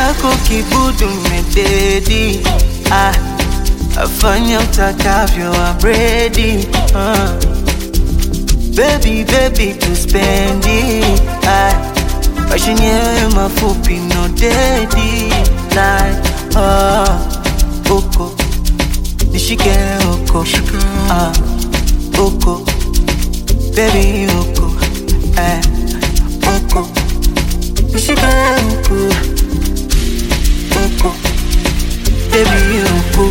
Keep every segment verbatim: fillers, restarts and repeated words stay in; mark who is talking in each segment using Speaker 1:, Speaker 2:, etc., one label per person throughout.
Speaker 1: chako kibudu mededi. Ah, afanya utakavyo I'm ready. uh. Baby, baby, to spend it. Ah, maisha yenyewe mafupi no dedi. Like, oh, uko nishike uko, ah, uko baby uko, eh, uko nishike uko, uko baby uko.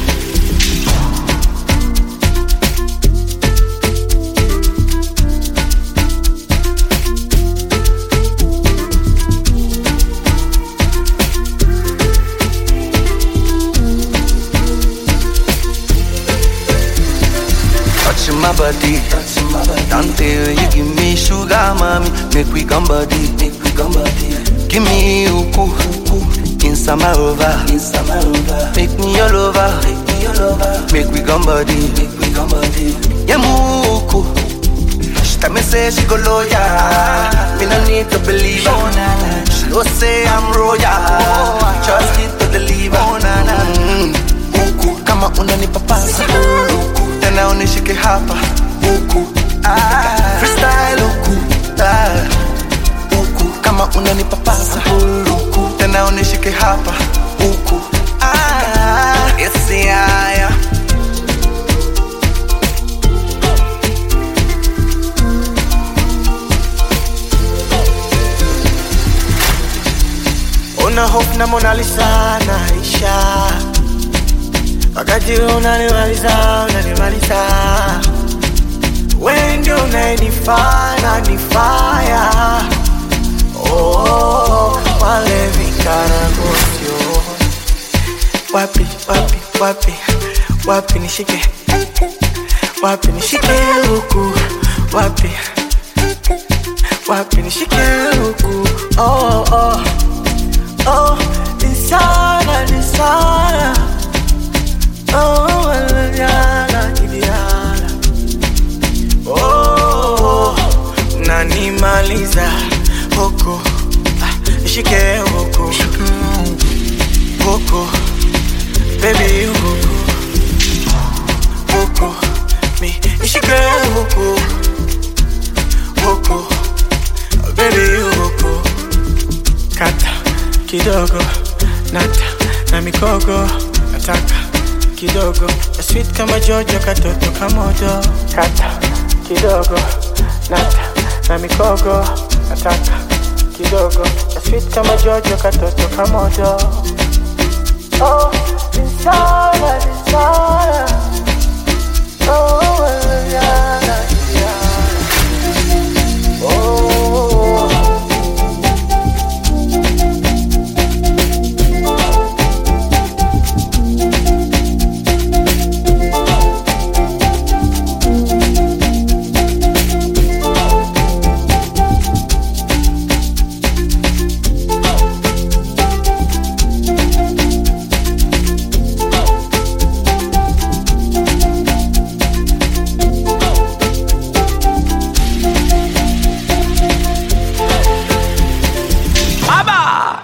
Speaker 2: Touching my body, touching my body. Until you give me sugar, mommy, make we come body, make we come body. Give me uku, uku, inside my over, inside my over. Make me all over, make me all over. Make we come body, make we come body. Yeah, muku. She tell me say she go loyal, me no need to believe her. She don't say I'm royal, just need to deliver. Mm. Uku, kama unanipa pasa. Tena unishike hapa uku, ah, freestyle uku, ah, uku, kama unanipa pasa uku, tena unishike hapa uku, ah, yes yeah, yeah.
Speaker 1: Una hope na Mona Lisa naisha, wakati unanimaliza, unanimaliza. Wewe ndio unanifanya nifaya. Oh, wale vikaragosio. Wapi, wapi, wapi, wapi nishike, wapi nishike huku, wapi, wapi nishike huku. Oh, oh, oh, insana, insana. Oh, Diana, Diana. Oh, nanimaliza huko, nishike huko, huko, baby huko, huko, mi nishike huko, huko, baby huko. Kata kidogo, nata na mikogo, nataka kidogo, a sweet kama Jojo, katoto kamodo. Kata kidogo, nata na mikogo, nataka kidogo, a sweet kama Jojo, katoto kamodo. Oh, insana, insana. Oh, Diana, Diana. Oh.
Speaker 2: Abba!